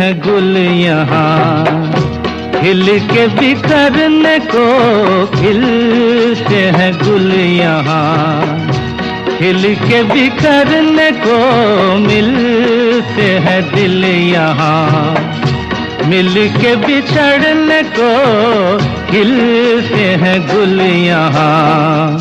हैं गुल यहाँ, खिल के बिखरने को खिलते हैं गुल यहाँ, खिल के बिखरने को मिलते हैं दिल यहाँ, मिल के बिछड़ने को खिलते हैं गुल यहाँ।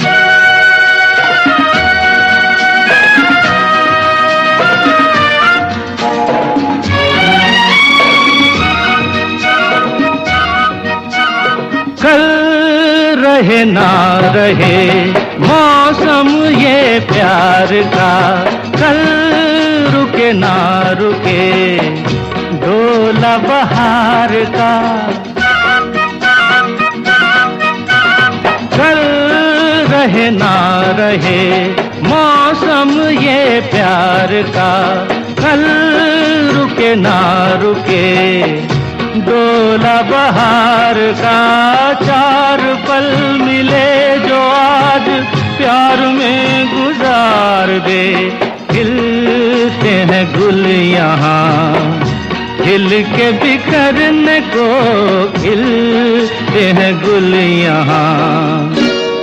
कल रहे ना रहे मौसम ये प्यार का, कल रुके ना रुके डोला बहार का, कल रहे ना रहे मौसम ये प्यार का, कल रुके ना रुके डोला बहार का। चार पल मिले जो आज प्यार में गुजार दे, खिलते हैं गुल यहाँ, खिल के बिखरने को खिलते हैं गुल यहाँ।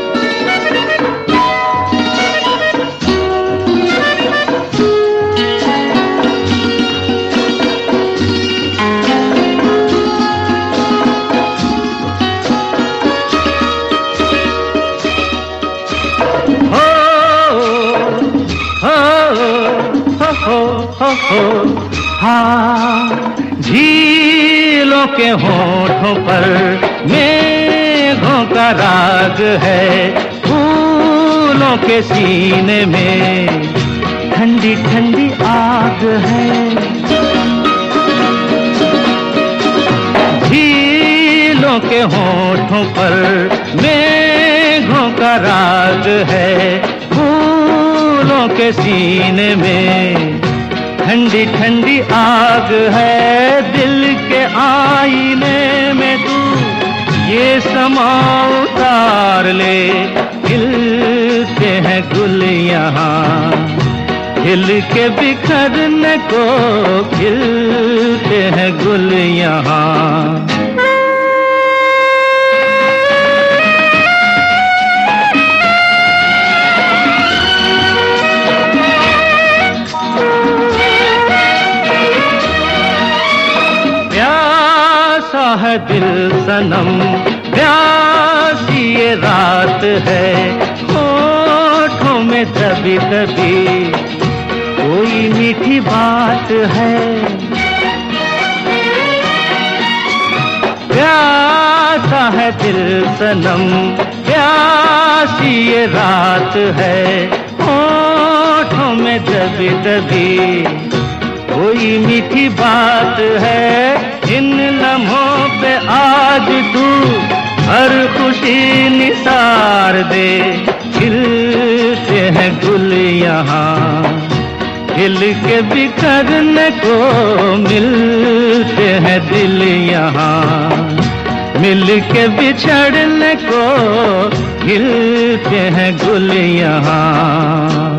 हाँ, झीलों के होठों पर मेघों का राग है, फूलों के सीने में ठंडी ठंडी आग है, झीलों के होठों पर मेघों का राग है, फूलों के सीने में ठंडी ठंडी आग है। दिल के आईने में तू ये समा उतार ले, खिलते हैं गुल यहाँ, खिल के बिखरने को खिलते हैं गुल यहाँ। है दिल सनम प्यासी ये रात है, होठों में दबी दबी कोई मीठी बात है, प्यासा है दिल सनम प्यासी ये रात है, होठों में दबी दबी कोई मीठी बात है। इन लम्हों पे आज तू हर खुशी निसार दे, खिलते हैं गुल यहाँ, खिल के बिखरने को मिलते हैं दिल यहाँ, मिल के बिछड़ने को खिलते हैं गुल यहाँ।